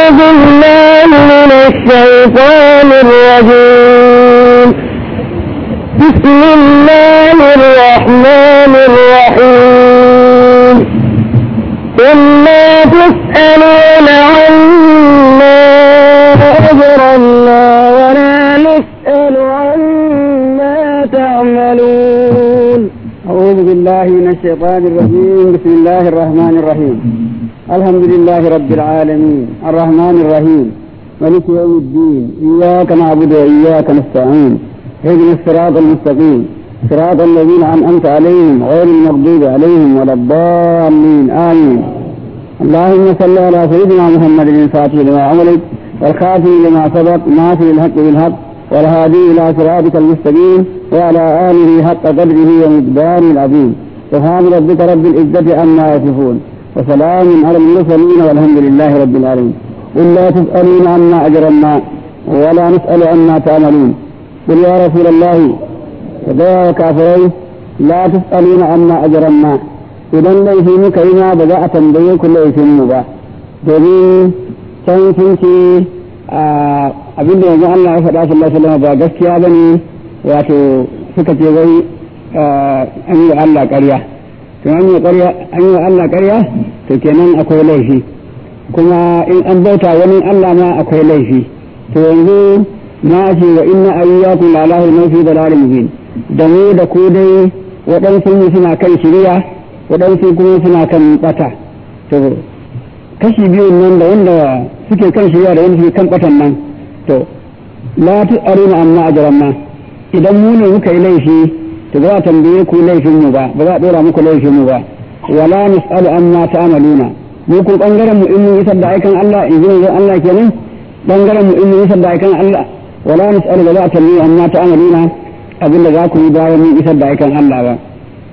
بالله من الشيطان الرجيم. بسم الله الرحمن الرحيم. ثم تسألون عما أجرمنا ولا نسأل عما تعملون. أعوذ بالله من الشيطان الرجيم. بسم الله الرحمن الرحيم. الحمد لله رب العالمين الرحمن الرحيم مالك يوم الدين. إياك نعبد وإياك نستعين. اهدنا الصراط المستقيم صراط الذين أنعمت عليهم غير المغضوب عليهم ولا الضالين آمين. اللهم صل على سيدنا محمد الفاتح لما أمرك والخاتم لما سبق ناصر الحق بالحق والهادي إلى صراطك المستقيم وعلى آله حق قدره ومقداره العظيم. سبحان ربك رب العزة عما يصفون وسلام على المرسلين والحمد لله رب العالمين. قل لا تسألون عما أجرمنا ولا نسأل عما تعملون. قل يا رسول الله فدعا كافرين لا تسألون عما أجرمنا idan laifi muka yi ma ba za a tambaye ku laifinmu ba domin can sun ce abinda yanzu Allah ya faɗa sallallahu alaihi wasallam ba gaskiya bane, wato suka ce wai an yi Allah ƙarya. To an yi Allah ƙarya to kenan akwai laifi, kuma in an bauta wani Allah ma akwai laifi. To yanzu na ce wa inna ayyakum la ilaha illa fi dalalin mubin, da mu da ku dai waɗansu suna kan shiriya waɗansu kuma suna kan ɓata. To kashi biyun nan da wanda suke kan shirya da wanda suke kan ɓatan nan, to la tu'aruna amma ajramna, idan mu ne muka yi laifi to ba za a tambaye ku laifin mu ba, ba za a ɗora muku laifin mu ba. Wala nus'alu amma ta'maluna, mu kun bangaren mu in mun isar da aikan Allah, in ji Allah kenan, bangaren mu in mun isar da aikan Allah, wala nus'alu, ba za a tambaye amma ta'maluna abinda za ku yi bayan mun isar da aikan Allah ba.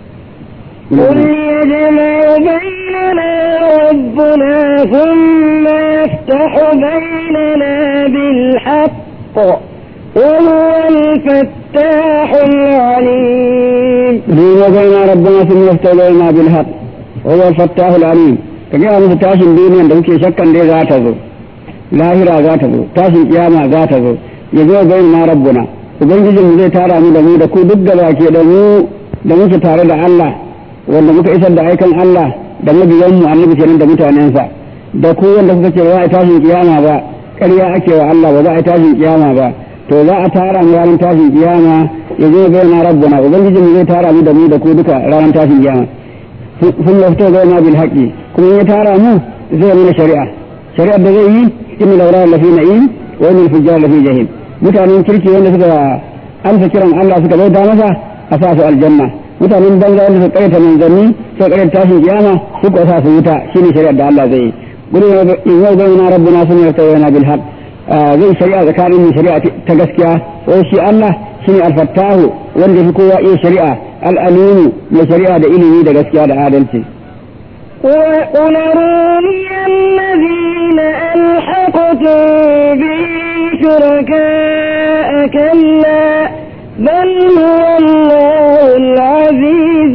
قل يجمع بيننا ربنا ثم يفتح بيننا بالحق وهو الفتاح العليم. يجمع بيننا ربنا ثم يفتح بيننا بالحق وهو الفتاح العليم. kaga musu tashin duniyan da kuke shakkan dai za ta zo, lahira za ta zo, tashin kiyama za ta zo. yazo bainana rabbuna, ubangijinmu zai tara mu da mu da ku duk da baki da mu da muke tare da Allah wanda muka isar da aikan Allah da mabiyanmu annabi kenan da mutanensa, da ku wanda kuka ce ba za a tashin kiyama ba, ƙarya ake wa Allah, ba za a tashin kiyama ba. To za a tara mu ranar tashin kiyama, ya zo bayyana rabbuna, ubangiji mu zai tara mu da mu da ku duka ranar tashin kiyama. sun lafto bayyana bil haqqi, kuma ya tara mu zai mana shari'ar da zai yi inna lawra lafi na'im wa inna al-fujjar lafi jahim. Mutanen kirki wanda suka amsa kiran Allah suka bauta masa a sa su aljanna, mutanen banza wanda suka karyata manzanni suka karyata tashin kiyama suka sa su wuta. shine shari'ar da Allah zai yi. gudu in yau bayyana rabbuna sun yarta yana bil haqq, zai shari'a tsakanin mu shari'a ta gaskiya. wai shi Allah shine al-fattahu wanda fi kowa iya shari'a, al-alimu mai shari'a da ilimi da gaskiya da adalci. وقل أروني الذين ألحقتم به شركاء كلا بل هو الله العزيز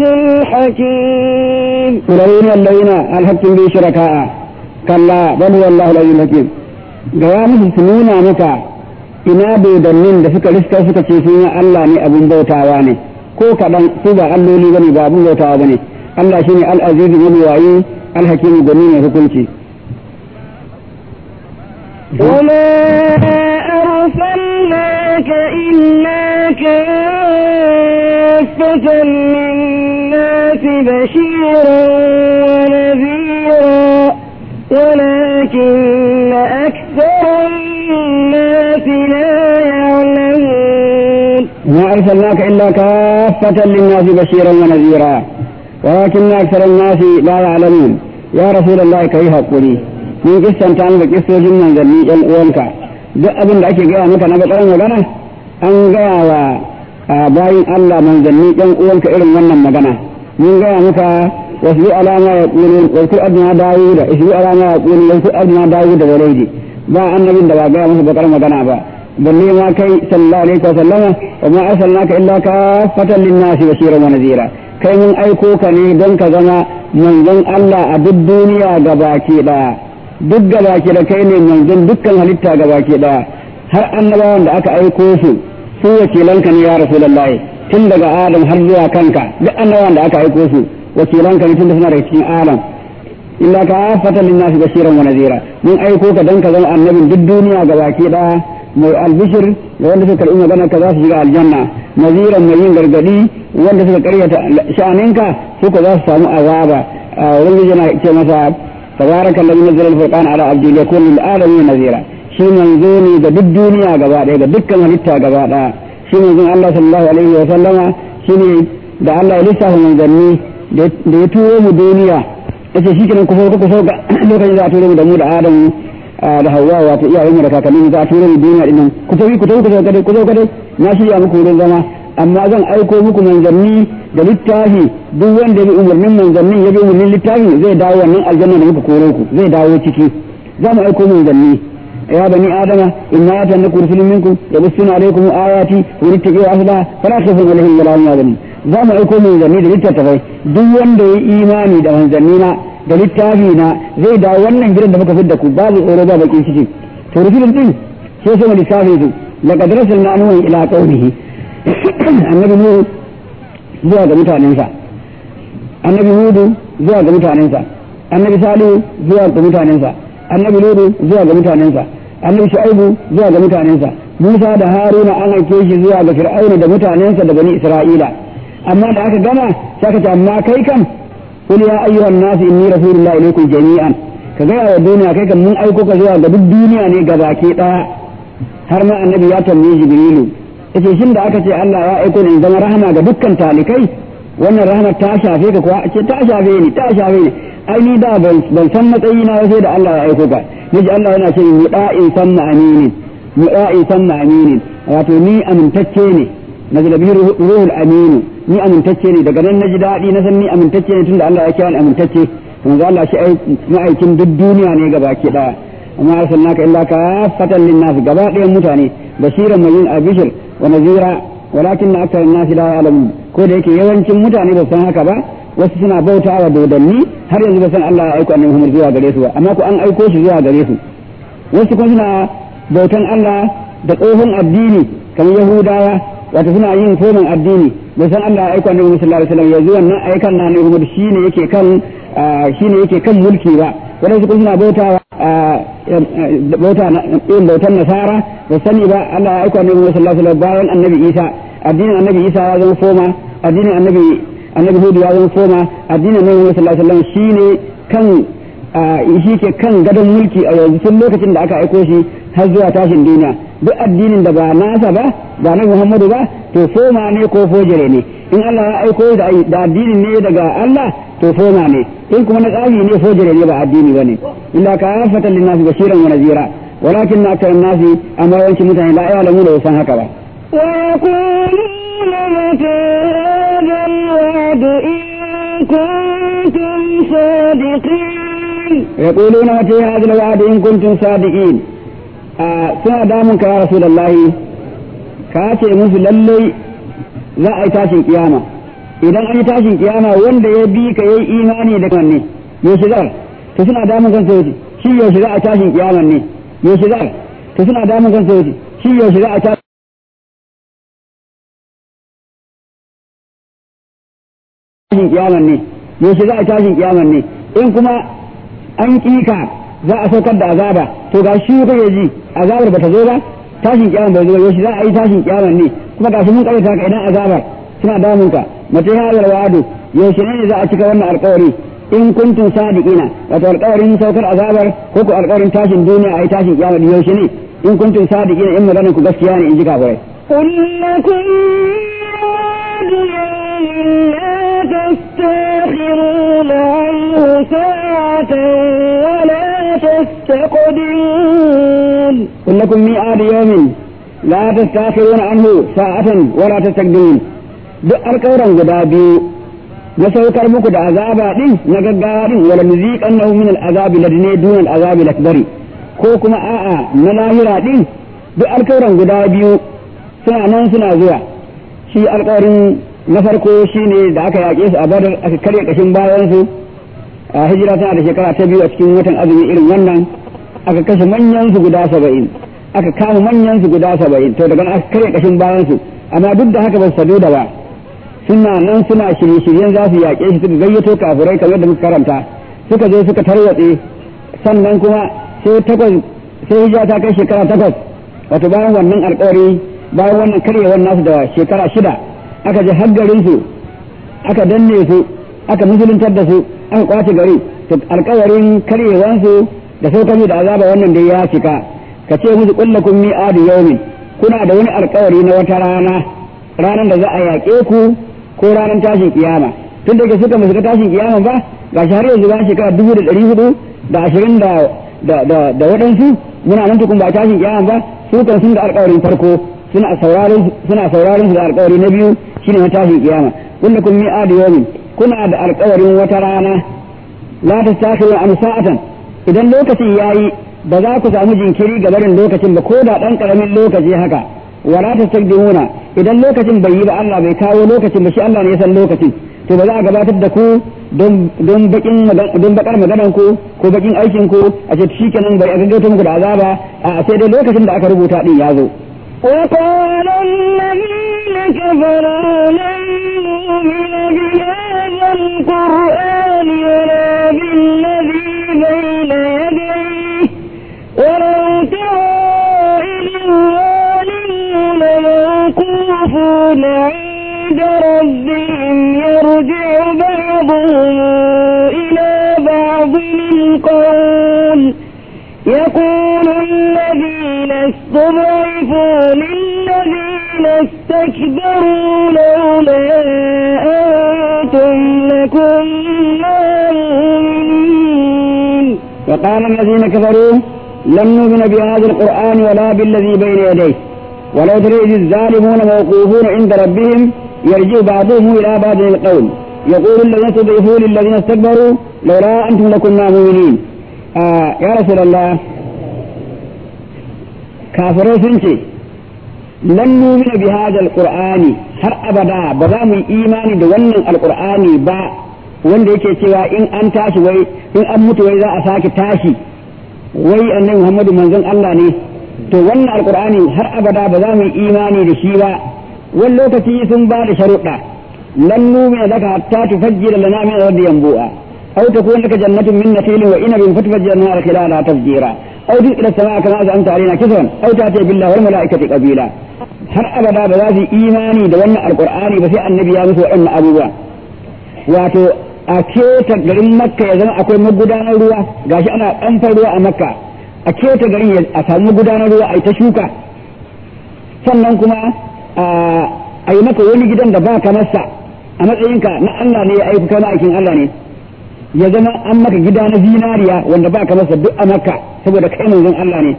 الحكيم. قل أروني الذين ألحقتم به شركاء كلا بل هو الله العزيز الحكيم. gaya musu su nuna maka ina dodannin da suka riska suka ce sun Allah ne abin bautawa ne, ko kaɗan su ba alloli bane, ba abin bautawa bane. Allah shine al-azizu mabuwayi, al-hakimu gwani mai hukunci. وما أرسلناك إلا كافة للناس بشيرا ونذيرا ولكن أكثر الناس لا يعلمون. ما أرسلناك إلا كافة للناس بشيرا ونذيرا ولكن أكثر الناس لا يعلمون. يا رسول الله كيف قولي من قصة تعمل قصة جمعا ذنبي الأولك duk abin da ake gaya maka na bakarar magana an gaya wa bayin Allah manzanni ɗan uwanka irin wannan magana. mun gaya maka wasu alama ya ƙuni wasu adina dawo da isu alama ya ƙuni wasu adina dawo da walaidi, ba annabin da ba gaya masa bakarar magana ba. balle ma kai sallallahu alaihi wa sallama wa ma arsalnaka illa kaffatan lin-nasi bashiran wa nadhira, kai mun aiko ka ne don ka zama manzon Allah a duk duniya gabaki ɗaya. duk gabaki da kai ne manzon dukkan halitta gabaki da har annabawan da aka aiko su wakilanka ne ya rasulullahi tun daga adam har zuwa kanka duk annabawan da aka aiko su wakilanka ne tun da suna daga cikin adam illa ka fatan linnasi bashiran wa nadhira mun aiko ka dan ka zama annabin duk duniya gabaki da mai albishir da wanda suka karɓi magana ka za su shiga aljanna naziran mai yin gargadi wanda suka karyata sha'aninka suka za su samu azaba wani yana ce masa tabaraka allazi nazzala al-furqana ala abdihi yakun lil alamin nazira shi manzo ne ga duk duniya gaba ɗaya ga dukkan halitta gaba ɗaya shi manzon Allah sallallahu alaihi wa sallama shine da Allah ya lissafa manzanni da ya turo mu duniya yace shi kenan ku sauka lokacin za a turo mu da mu da Adamu da Hawwa wato iyayen mu da kakanni za a turo mu duniya dinnan ku tafi ku sauka dai na shirya muku wurin zama amma zan aiko muku manzanni da littafi duk wanda ya bi umarnin manzanni ya bi umarnin littafi zai dawo wannan aljanna da muka koro ku zai dawo ciki za mu aiko manzanni ya bani adama inna atannakum rusulun minkum yabussuna alaykum ayati wa yattaqu asla fala khafun alaihim wala hum yahzanun za mu aiko manzanni da littattafai duk wanda ya imani da manzanni na da littafi na zai dawo wannan gidan da muka fidda ku babu tsoro ba bakin ciki to rusulun din sai sai mu lissafi su laqad rasulna nuhu ila qaumihi annabi nuhu zuwa ga mutanensa annabi hudu zuwa ga mutanensa annabi salihu zuwa ga mutanensa annabi ludu zuwa ga mutanensa annabi shu'aibu zuwa ga mutanensa musa da haruna an aike shi zuwa ga fir'auna da mutanensa da bani isra'ila amma da aka gama sai aka ce amma kai kam qul ya ayyuhan nas inni rasulullahi ilaykum jami'an ka ga wa duniya kai kam mun aiko ka zuwa ga duk duniya ne gabaki daya har ma annabi ya tambaye jibrilu yace shin da aka ce Allah ya aiko ni in zama rahama ga dukkan talikai wannan rahama ta shafe ka kuwa ce ta shafe ni ai ni da ban san matsayi na sai da Allah ya aiko ka miji Allah yana ce muda'in sanna aminin wato ni amintacce ne nazala bihi ruhul aminu ni amintacce ne daga nan naji dadi na san ni amintacce ne tunda Allah ya kira ni amintacce to Allah shi ma'aikin duk duniya ne gabaki daya amma arsalnaka illa kafatan lin-nas gaba ɗayan mutane bashiran mai yin abishir wa nazira walakin akthar an-nas la ya'lamun ko da yake yawancin mutane ba san haka ba wasu suna bauta wa dodanni har yanzu ba san Allah ya aiko annabi Muhammad zuwa gare su ba amma ko an aiko shi zuwa gare su wasu kuma suna bautan Allah da tsohon addini kamar Yahudawa wato suna yin komin addini ba san Allah ya aiko annabi Muhammad sallallahu alaihi wasallam yanzu wannan aikan na annabi Muhammad shine yake kan mulki ba wadansu kuma suna bautan nasara ba sani ba Allah ya aiko annabi Muhammad sallallahu alaihi wasallam bayan annabi Isa addinin annabi Isa ya zama foma addinin annabi Hudu ya zama foma addinin annabi Muhammad sallallahu alaihi wasallam shine kan shi ke kan gadon mulki a yanzu tun lokacin da aka aiko shi har zuwa tashin duniya duk addinin da ba nasa ba na Muhammadu ba to foma ne ko fojere ne in Allah ya aiko da addinin ne daga Allah to foma ne in kuma na tsafi ne fojere ne ba addini bane illa ka fatan lin nasi bashiran wa nazira walakin akthar nasi amma yawancin mutane la ya'lamu da san haka ba ويقولون متى هذا الوعد إن كنتم صادقين يقولون متى هذا الوعد إن كنتم صادقين suna damun ka ya rasulullahi ka ce musu lallai za a yi tashin kiyama idan an yi tashin kiyama wanda ya bi ka yayi imani da kan ne yaushe za to suna damun kan sauti shi yaushe za a tashin kiyama ne yaushe za to suna damun kan sauti shi yaushe za a tashin kiyama ne yaushe za a tashin kiyama ne in kuma an kika za a saukar da azaba to ga shi kake ji azabar bata zo ba tashin kiyama bai zo yaushe za a yi tashin kiyama ne kuma ga shi mun karyata ka idan azabar suna damun ka mace hadar wa'adu yaushe ne za a cika wannan alƙawari in kuntum sadiqina wato alƙawarin saukar azabar ko ku alƙawarin tashin duniya a yi tashin kiyama yaushe ne in kuntum sadiqina in maganar ku gaskiya ne in ji kafirai قل لكم لا تستأخرون عنه ساعة ولا تستقدمون قل لكم ميعاد يوم لا تستأخرون عنه ساعة ولا تستقدمون duk alƙawuran guda biyu na saukar muku da azaba din na gaggawa din wala nuziqannahu min al-azabi ladne dun al-azabi al-akbari ko kuma a'a na lahira din duk alƙawuran guda biyu suna nan suna zuwa shi alƙawarin na farko shine da aka yaƙe su a Badar aka karya kashin bayan su hijira tana da shekara ta 2 a cikin watan azumi irin wannan aka kashe manyan su guda 70 aka kama manyan su guda 70 to daga aka kare kashin bayan su amma duk da haka ba su sadu da ba suna nan suna shirye-shiryen za su yaƙe shi suka gayyato kafirai kamar da muka karanta suka zo suka tarwatse sannan kuma sai hijira ta kai shekara 8 wato bayan wannan alƙawari bayan wannan karyewar nasu da shekara 6 aka je haggarin su aka danne su aka musuluntar da su aka kwace gari to alƙawarin karyewar su da saukar da azaba wannan dai ya cika ka ce musu kullakum mi'adu yawmin kuna da wani alƙawari na wata rana ranar da za a yaƙe ku ko ranar tashin kiyama tun da ke suka musu tashin kiyama ba ga shi har yanzu ba shekara 1420 da waɗansu muna nan tukun ba tashin kiyama ba su kan sun da alƙawarin farko suna sauraron su da alƙawari na biyu shine na tashin kiyama kullakum mi'adu yawmin kuna da alƙawarin wata rana la tastakhiru an sa'atan idan lokacin yayi ba za ku samu jinkiri ga barin lokacin ba ko da dan karamin lokaci haka wala tastakdimuna idan lokacin bai yi ba Allah bai kawo lokacin ba shi Allah ne ya san lokacin to ba za a gabatar da ku don bakar maganan ku ko bakin aikin ku a ce shikenan bai a gaggauta muku da azaba a sai dai lokacin da aka rubuta din ya zo وقال الذين كفروا لن نؤمن بهذا القرآن ولا بالذي بين يديه ولو ترى إذ الظالمون موقوفون عند ربهم يرجع بعضهم إلى بعض القول يقول الذين استضعفوا للذين استكبروا لولا أنتم لكنا مؤمنين وقال الذين كفروا لن نؤمن بهذا القرآن ولا بالذي بين يديه ولو ترى إذ الظالمون موقوفون عند ربهم يرجع بعضهم إلى بعض القول يقول الذين استضعفوا للذين استكبروا لولا أنتم لكنا مؤمنين يا رسول الله kafirai sun ce lan numina bi hadha alqur'ani har abada ba za mu yi imani da wannan alqur'ani ba wanda yake cewa in an tashi wai in an mutu wai za a sake tashi wai annabi Muhammadu manzon Allah ne to wannan alqur'ani har abada ba za mu yi imani da shi ba wani lokaci sun ba da sharuɗa lan numina laka hatta tufajjira lana min ardi yanbu'a aw takun laka jannatun min nakhilin wa inabin fatufajjira lana khilalaha tafjira أو تلقي السماء كما زعمت علينا كسرا أو تأتي بالله والملائكة قبيلا har abada ba za su imani da wannan alkur'ani ba sai annabi ya musu waɗannan abubuwa wato a keta garin makka ya zama akwai magudanar ruwa gashi ana ɗanfar ruwa a makka a keta garin a samu magudanar ruwa a yi ta shuka sannan kuma a yi maka wani gidan da ba ka masa a matsayinka na Allah ne ya aiki kai ma'aikin Allah ne ya zama an maka gida na zinariya wanda ba ka masa duk a makka saboda kai manzon Allah ne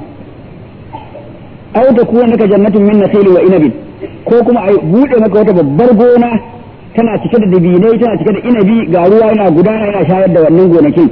aw ta kuwa naka jannatun min nakhil wa inabin ko kuma a bude maka wata babbar gona tana cike da dabinai tana cike da inabi ga ruwa yana gudana yana shayar da wannan gonakin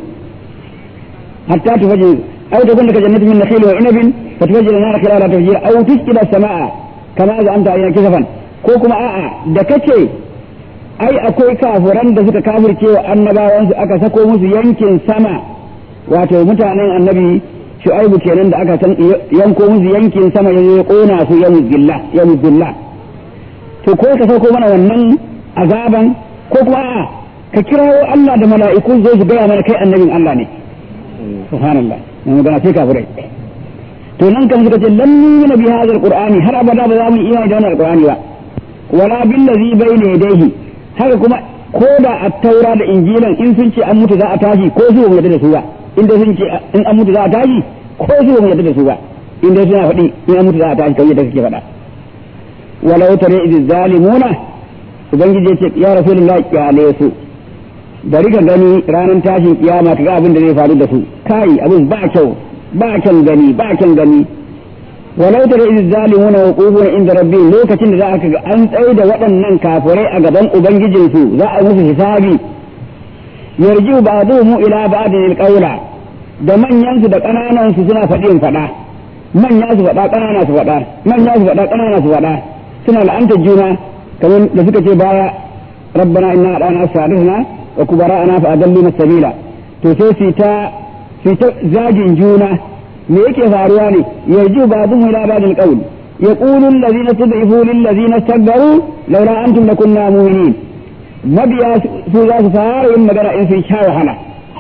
hatta tufaji aw ta kuwa naka jannatun min nakhil wa inabin fa tufajjira nara khilala tafjira aw tusqila samaa kama za anta ayyana kisafan ko kuma a'a da kace ai akwai kafiran da suka kafirce wa annabawansu aka sako musu yankin sama wato mutanen annabi shu'aibu kenan da aka san yanko musu yankin sama ya kona su ya muzilla to ko ka sako mana wannan azaban ko kuma ka kirawo Allah da mala'iku zo su gaya mana kai annabin Allah ne subhanallah mun magana sai kafirai to nan kan suka ce lan nuna bi hadha alqur'ani har abada ba za mu imani da wannan alqur'ani ba wala billazi bayna yadayhi haka kuma ko da at-taura da injilan in sun ce an mutu za a tashi ko su mu yadda da su ba inda sun ce in an mutu za a tashi ko su mu yadda da su ba inda suna faɗi in an mutu za a tashi kawai da suke faɗa walau tare idh zalimuna ubangiji ya ce ya rasulullahi kyale su bari ka gani ranar tashin kiyama ka ga abin da zai faru da su kai abin ba kyau ba kyan gani ba kyan gani walau tare idh zalimuna wuqufuna inda rabbihim lokacin da za a ga an tsaye da waɗannan kafirai a gaban ubangijinsu za a musu hisabi yarji'u ba'dhum ila ba'dil alqawla da manyan su da kananan su suna faɗin faɗa manya su faɗa kanana su faɗa manya su faɗa kanana su faɗa suna la'anta juna kamar da suka ce baya rabbana inna ata'na salihna wa kubara'ana fa adalluna sabila to sai su ta zagin juna me yake faruwa ne yarju ba'dhum ila ba'dil qawl yaqulu alladhina tud'ifu lil ladhina istakbaru laula antum lakunna mu'minin mabiya su za su fara yin magana in sun sha wahala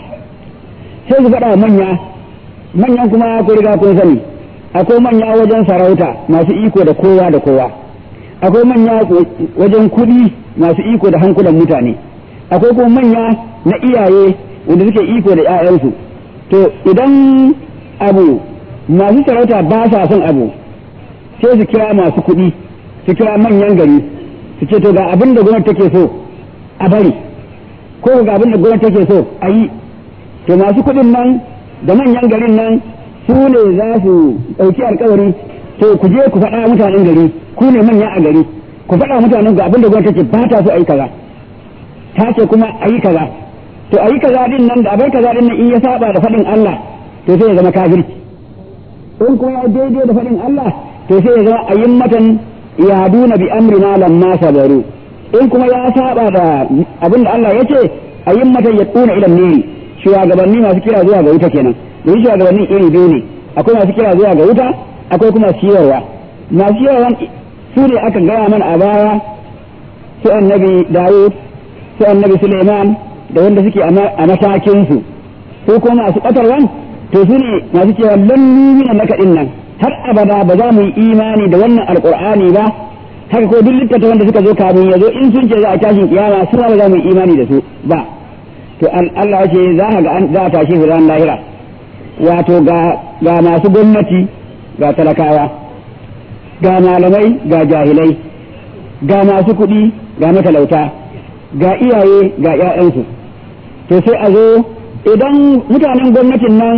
sai su faɗa manyan kuma ko riga kun sani akwai manya wajen sarauta masu iko da kowa da kowa akwai manya wajen kuɗi masu iko da hankulan mutane akwai kuma manya na iyaye wanda suke iko da 'ya'yansu to idan abu masu sarauta ba sa son abu sai su kira masu kuɗi su kira manyan gari su ce to ga abin da gwamnati take so a bari ko ga abin da gwamnati take so a yi to masu kuɗin nan da manyan garin nan su ne za su ɗauki alkawari to ku je ku faɗa mutanen gari ku ne manya a gari ku faɗa mutanen ga abin da gwamnati take ba ta so a yi kaza ta ce kuma a yi kaza to a yi kaza din nan da abai kaza din nan in ya saba da faɗin Allah to sai ya zama kafirci in kuma ya daidai da faɗin Allah to sai ya zama ayimmatan yaduna bi amrina lamma sabaru in kuma ya saba da abin da Allah ya ce ayimmatan yaquna ila niri shugabanni masu kira zuwa ga wuta kenan don shugabanni iri biyu ne akwai masu kira zuwa ga wuta akwai kuma siyarwa masu siyarwa su ne aka gaya mana a baya su annabi Dawud su annabi Suleiman da wanda suke a matakinsu ko kuma masu ƙatarwan to su ne masu cewa lallu mina nakaɗin nan har abada ba za mu yi imani da wannan alƙur'ani ba haka ko duk littattafan da suka zo kafin ya zo in sun ce za a tashin kiyama su ba za mu yi imani da su ba to Allah ya ce za a tashi su ran lahira wato ga masu gwamnati ga talakawa ga malamai ga jahilai ga masu kuɗi ga matalauta ga iyaye ga 'ya'yansu to sai a zo idan mutanen gwamnatin nan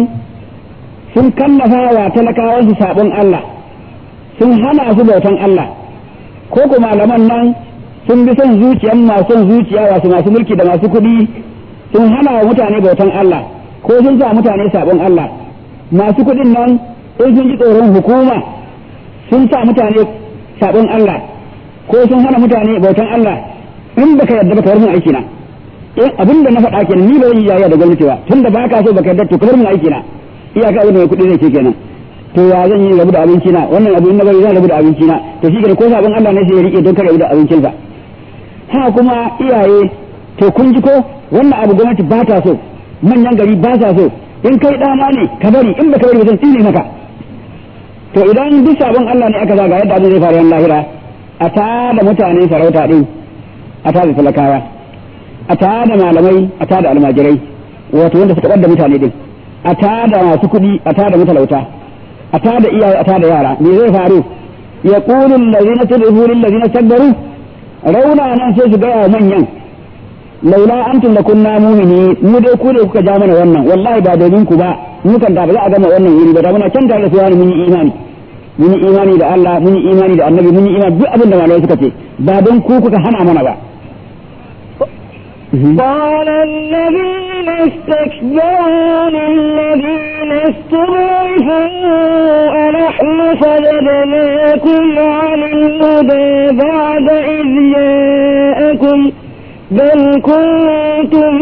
sun kallafa wa talakawansu sabon Allah sun hana su bautan Allah ko ko malaman nan sun bi son zuciyan masu zuciya wasu masu mulki da masu kuɗi sun hana wa mutane bautan Allah ko sun sa mutane sabon Allah masu kuɗin nan in sun ji tsoron hukuma sun sa mutane sabon Allah ko sun hana mutane bautan Allah in baka yarda baka bar mun aiki na abin da na faɗa kenan ni ba zan yi yaya da gwamnati ba tunda ba ka so baka yarda to ka bar mun aiki na iyaka abin da mai kuɗi zai ce kenan to ya zan yi rabu da abinci na wannan abin na bari zan rabu da abinci na to shi ko sabon Allah ne sai ya rike don kare rabu da abincin sa ha kuma iyaye to kun ji ko wannan abu gwamnati ba ta so manyan gari ba sa so in kai dana ne ka bari in baka bari ba zan tsine maka to idan duk sabon Allah ne aka zaga yadda abin zai faru ran lahira a ta da mutane sarauta din a ta da talakawa a ta da malamai a ta da almajirai wato wanda suka ɓadda mutane din a ta da masu kuɗi a ta da matalauta a ta da iyaye a ta da yara me zai faru ya qulu allazina tud'u lil ladina istakbaru rauna nan sai su gaya manyan laula antum lakunna mu'minin mu dai ku ne kuka ja mana wannan wallahi ba domin ku ba mu kan da ba za a gama wannan wuri ba da muna can tare da su mun yi imani da Allah mun yi imani da annabi mun yi imani duk abin da malamai suka ce ba don ku kuka hana mana ba قال الذين استكبروا للذين استضعفوا أنحن صددناكم عن الهدى بعد إذ جاءكم بل كنتم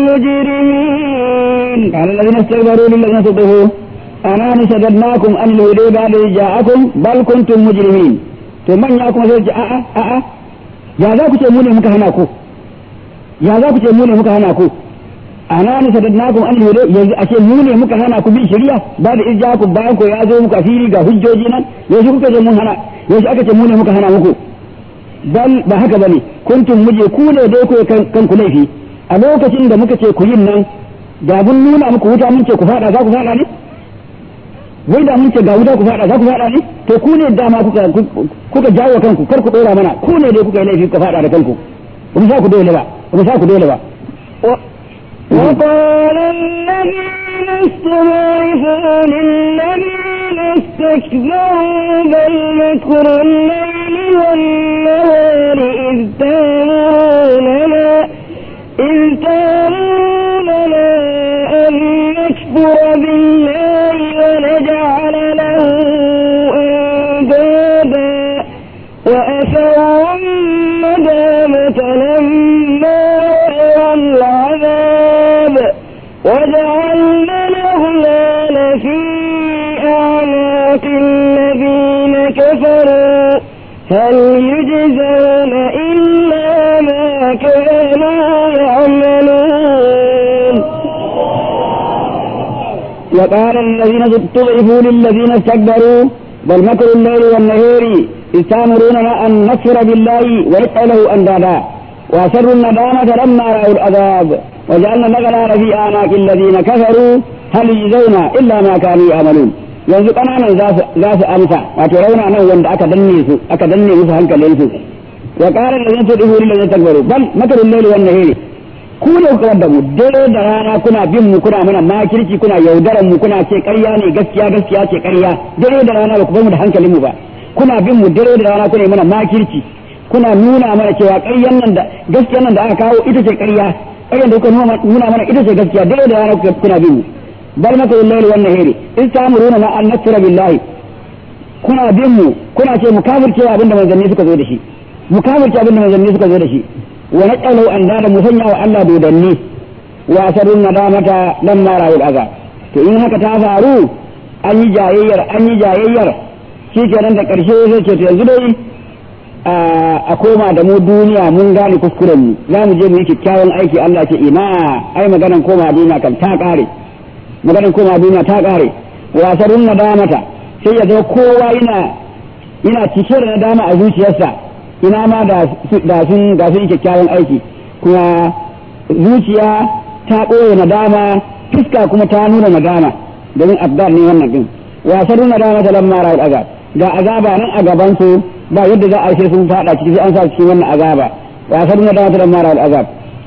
مجرمين قال الذين استكبروا للذين استضعفوا أنحن صددناكم عن الهدى بعد إذ جاءكم بل كنتم مجرمين to manya kuma sai ce a'a ya za ku ce mu ne muka hana ku ya za ku ce mu ne muka hana ku ana ni sadadnakum an yude yanzu a ce mu ne muka hana ku bin shari'a ba da ijjaku bayan ko ya zo muku asiri ga hujjoji nan yanzu kuka ce mun hana yanzu aka ce mu ne muka hana muku bal ba haka bane kuntum muje ku ne dai ku kan ku laifi a lokacin da muka ce ku yin nan da mun nuna muku wuta mun ce ku fada za ku fada ne wai da mun ce ga wuta ku fada za ku fada ne to ku ne dama kuka jawo kanku kar ku dora mana ku ne dai kuka yi laifi kuka fada da kanku kuma sa ku dole ba وقال الذين استضعفوا للذين استكبروا بل مكر الليل والنهار إذ تامروننا أن نكفر بالله ونجعل له أندادا وأسروا الندامة لما رأوا العذاب وجعلوا هل يجزون إلا ما كانوا يعملون. وقال الذين استضعفوا للذين استكبروا بل مكر الليل والنهار إذ تأمروننا أن نكفر بالله ونجعل له أندادا وأسروا الندامة لما رأوا العذاب وجعلنا الأغلال في أعناق الذين كفروا هل يجزون إلا ما كانوا يعملون. yanzu ƙananan za su amsa wato rauna nan wanda aka danne musu hankalinsu wa qala allazina tad'u lil ladina takbaru bal makarul layli wan nahari ku ne kuka da mu dare da rana kuna bin mu kuna mana makirci kuna yaudaran mu kuna ce ƙarya ne gaskiya ce ƙarya dare da rana ba ku bar mu da hankalin mu ba kuna bin mu dare da rana kuna mana makirci kuna nuna mana cewa ƙaryan nan da gaskiyan nan da aka kawo ita ce ƙarya da kuka nuna mana ita ce gaskiya dare da rana kuna bin mu bal makarul layli wan nahari in ta'muruna ma an nakfura billahi kuna bin mu kuna ce mu kafirce abinda manzanni suka zo da shi mu kafirce abinda manzanni suka zo da shi wa naqalu an da mu sanya wa Allah dodanni wa asarun nadamata lamma ra'ul azab to in haka ta faru an yi jayayyar shikenan da karshe zai ce to yanzu dai a koma da mu duniya mun gane kuskuren mu za mu je mu yi kyakkyawan aiki Allah ce ina ai maganan koma duniya kan ta kare maganin koma duniya ta kare wasarun nadamata sai ya zama kowa yana cike da nadama a zuciyarsa ina ma da sun kyakkyawan aiki kuma zuciya ta ɓoye nadama fuska kuma ta nuna nadama domin abdal ne wannan din wasarun nadamata lamma ra'ul azab ga azaba nan a gaban su ba yadda za a ce sun fada ciki sai an sa cikin wannan azaba wasarun nadamata lamma ra'ul azab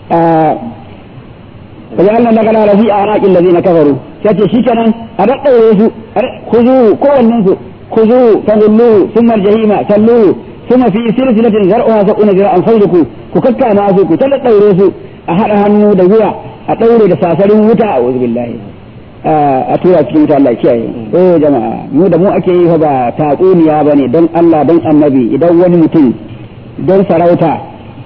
فجعلنا لغلا في أعناق الذين كفروا yace shikenan a daddaure su khuzu kowannen su khuzu fadullu thumma aljahima sallu thumma fi silsilatin zar'uha sab'una zira'an fawduku ku kakkama su ku daddaure su a hada hannu da zuwa a daure da sasarin wuta a'udhu billahi a tura cikin wuta Allah kiyaye jama'a mu da mu ake yi fa ba tatsuniya bane don Allah don annabi idan wani mutum don sarauta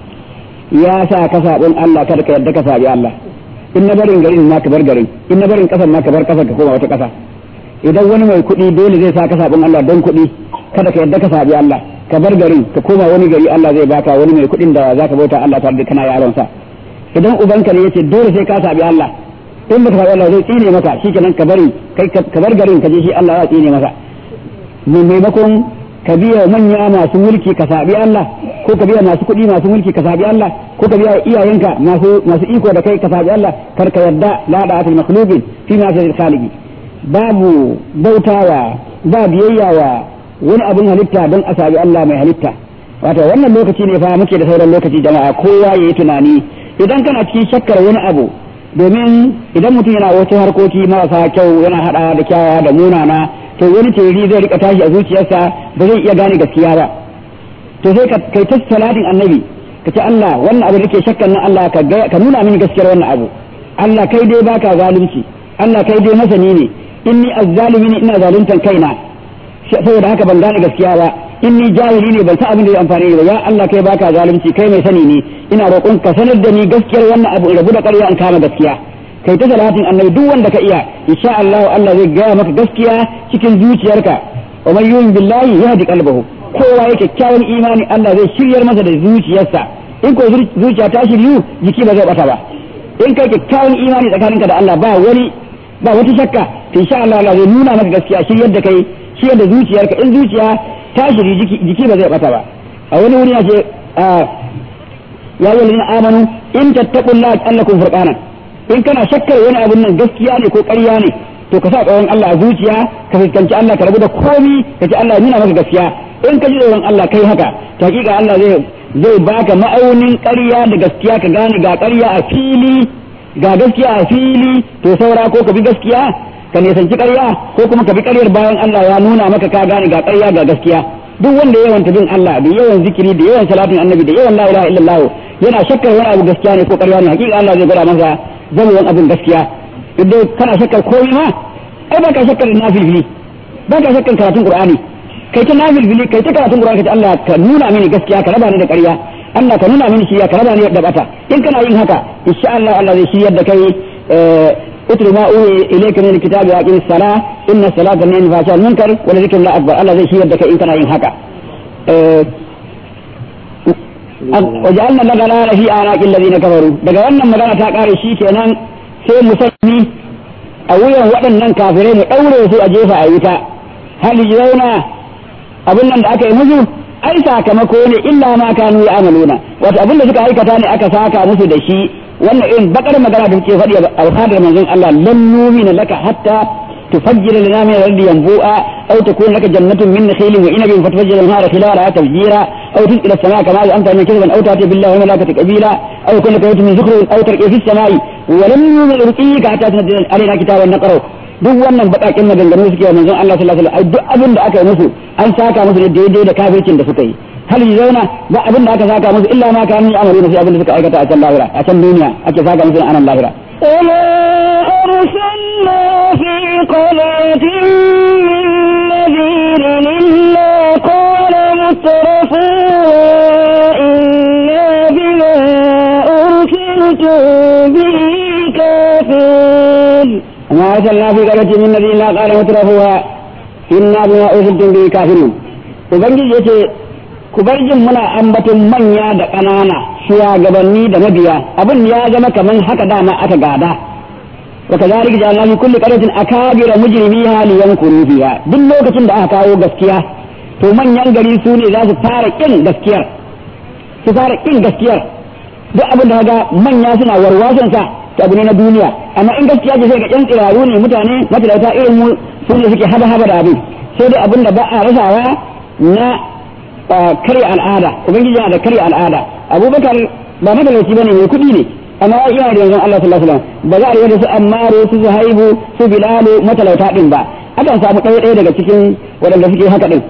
ya sa ka sabon Allah kada ka yadda ka sabi Allah in na barin garin ma ka bar garin in na barin kasar ma ka bar kasar ka koma wata kasa idan wani mai kuɗi dole zai sa ka sabon Allah don kuɗi kada ka yadda ka sabi Allah ka bar garin ka koma wani gari Allah zai baka wani mai kuɗin da zaka bauta Allah tare da kana yaron sa idan ubanka ne yace dole sai ka sabi Allah in baka sabi Allah zai tsine maka shikenan ka bari kai ka bar garin ka je shi Allah ya tsine maka maimakon ka biya manya masu mulki ka sabi Allah ko ka biya masu kuɗi masu mulki ka sabi Allah ko ka biya iyayenka masu iko da kai ka sabi Allah kar ka yadda la da'atul makhluqin fi ma sa'il khaliqi babu bautawa ba biyayya wa wani abin halitta don a sabi Allah mai halitta wato wannan lokaci ne fa muke da sauran lokaci jama'a kowa yayi tunani idan kana cikin shakkar wani abu domin idan mutum yana wasu harkoki marasa kyau yana hada da kyawawa da munana to wani teori zai rika tashi a zuciyarsa ba zai iya gane gaskiya ba to sai kai ta salatin annabi ka ce Allah wannan abu da ke shakkan nan Allah ka nuna mini gaskiyar wannan abu Allah kai dai baka zalunci Allah kai dai masani ne inni azzalimi ina zaluntan kaina saboda haka ban gane gaskiya ba inni jahili ne ban san abin da zai amfane ni ba ya Allah kai baka zalunci kai mai sani ne ina roƙon ka sanar da ni gaskiyar wannan abu rabu da ƙarya an kama gaskiya kai ta salatin annabi duk wanda ka iya insha Allah Allah zai gaya maka gaskiya cikin zuciyarka wa man yu'min billahi yahdi qalbahu kowa yake kyawun imani Allah zai shiryar masa da zuciyarsa in ko zuciya ta shiryu jiki ba zai bata ba in kai kyakkyawan imani tsakaninka da Allah ba wata shakka insha Allah Allah zai nuna maka gaskiya shiryar da kai shiryar da zuciyarka in zuciya ta shiryu jiki ba zai bata ba a wani wuri ya ce ya yi lalina amanu in tattaqullaha allakum furqana in kana shakkar wani abun nan gaskiya ne ko ƙarya ne to ka sa tsoron Allah a zuciya ka fuskanci Allah ka rabu da komi ka ce Allah ya nuna maka gaskiya in ka ji tsoron Allah kai haka to hakika Allah zai baka ma'aunin ƙarya da gaskiya ka gane ga ƙarya a fili ga gaskiya a fili to saura ko ka bi gaskiya ka nisanci ƙarya ko kuma ka bi ƙaryar bayan Allah ya nuna maka ka gane ga ƙarya ga gaskiya duk wanda yawan bin Allah da yawan zikiri da yawan salatin annabi da yawan la ilaha illallah yana shakkar wani abu gaskiya ne ko ƙarya ne hakika Allah zai gwada masa zaman abin gaskiya idan kana shakkar komai ma ai baka shakkar nafilfili baka shakkar karatun Qur'ani kai ta nafilfili kai ta karatun Qur'ani kace Allah ka nuna mini gaskiya ka raba ni da ƙarya Allah ka nuna mini shiya ka raba ni da bata in kana yin haka insha Allah Allah zai shiyar da kai utlu ma ilayka min alkitabi wa aqimis salah inna salata tanha anil fahsha'i wal munkar wa la dhikrullahi akbar Allah zai shiyar da kai in kana yin haka waja'alna al-aghlala fi anaqil ladina kafaru daga wannan magana ta kare shi kenan sai musulmi a wuyan waɗannan kafirai mu daure su a jefa a wuta hal yauna abin nan da aka yi musu ai sakamako ne illa ma kanu ya'maluna wato abin da suka aikata ne aka saka musu da shi wannan irin bakar magana da suke faɗi a alfadar manzon Allah lan numina laka hatta تفجر لنا من الأرض ينبوءا أو تكون لك جنة من نخيل وعنب فتفجر النهار خلالها تفجيرا أو تسقي السماء كما أنت من كذبا أو تأتي بالله وملائكته قبيلا أو يكون لك بيت من زخرف أو ترقي في السماء ولم يؤمن رقيك حتى تنزل علينا كتابا نقرأه duk wannan bakakin maganganu suke wa manzon Allah sallallahu alaihi wasallam duk abin da aka yi musu an saka musu da daidai da kafircin da suka yi hal zauna ba abin da aka saka musu illa ma kanu amaru da abin da suka aikata a can lahira a can duniya ake saka musu anan lahira أرسلنا في قرية من نذير إلا قال مترفوها إنا بما أرسلتم به كافرون وما أرسلنا في قرية من نذير إلا قال مترفوها إنا بما أرسلتم به كافرون ubangiji yace ku bar jin muna ambaton manya da ƙanana shugabanni da mabiya abin ya zama kaman haka dama aka gada وكذلك جعلنا في كل قرية أكابر مجرميها لينكروا فيها duk lokacin da aka kawo gaskiya to manyan gari su ne za su fara kin gaskiyar duk abin da ga manya suna warwasan sa to abu ne na duniya amma in gaskiya ce sai ga yan tsiraru ne mutane matalauta irin mu su ne suke haba da abin sai dai abin da ba a rasawa na karya al'ada ubangiji yana da karya al'ada abubakar ba matalauci bane mai kuɗi ne amma ya iya da yanzu Allah sallallahu alaihi wasallam ba za a yi da su Ammaru su Zuhaibu su Bilalu matalauta din ba akan samu ɗaya daga cikin waɗanda suke haka din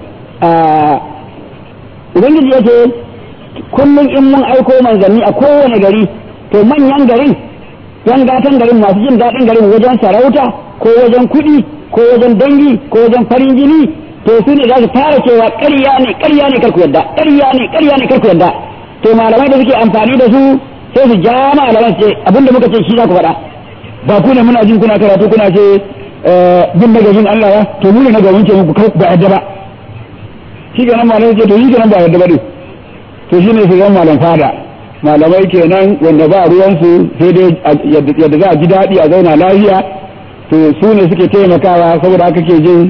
ubangiji yace kullum in mun aiko manzanni a kowane gari to manyan garin yan gatan garin masu jin daɗin garin wajen sarauta ko wajen kuɗi ko wajen dangi ko wajen farin jini to su ne za su fara cewa ƙarya ne karku yadda karku yadda to malamai da suke amfani da su sai su ja malaman ce abinda muka ce shi za ku faɗa ba ku ne muna jin kuna karatu kuna ce bin daga jin Allah ya to mu ne na gawunce muku ba yadda ba shi kenan malamai ce to shi kenan ba yadda ba ne to shi ne su zan malam fada malamai kenan wanda ba ruwansu sai dai yadda za a ji daɗi a zauna lafiya to su ne suke taimakawa saboda haka ke jin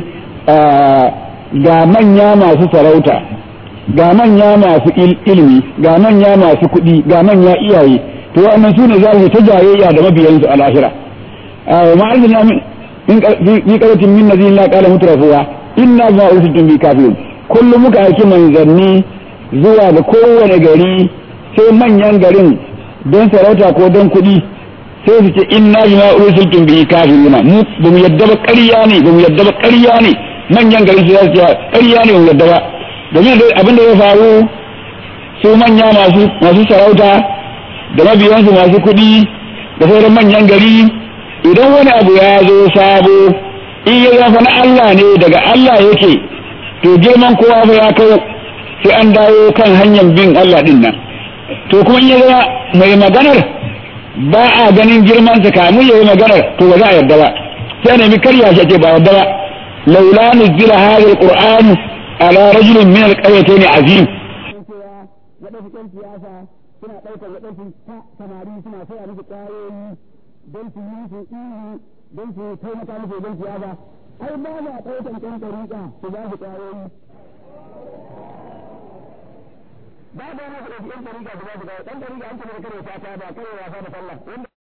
ga manya masu sarauta ga manya masu ilimi ga manya masu kuɗi ga manya iyaye to wannan su ne za su ta jayayya da mabiyansu a lahira ma arzina fi qaratin min nadin la qala mutrafuha inna ma ursiltum bi kafirun kullum muka aiki manzanni zuwa ga kowane gari sai manyan garin don sarauta ko don kuɗi sai su ce inna ma ursiltum bi kafiruna mu bamu yadda ba ƙarya ne manyan garin su za su ce ƙarya ne bamu yadda ba domin abin da ya faru su manya masu sarauta da mabiyansu masu kuɗi da sauran manyan gari idan wani abu ya zo sabo in ya zafa na Allah ne daga Allah yake to girman kowa fa ya kawo sai an dawo kan hanyar bin Allah din nan to kuma in ya zama mai maganar ba a ganin girmansa kamun ya yi maganar to ba za a yarda ba sai nemi karya shi ake ba yarda ba laula nuzila hadha alquran ala rajulin min alqaryatayn azim wadannan siyasa suna daukar wadannan samari suna saya musu kwayoyi don su yi su don su taimaka musu don siyasa ai ba za a daukar kan tarika su ba su kwayoyi ba da na da yan tarika su ba su kwayoyi dan tarika an ce da kare ta ba kare wasa da sallah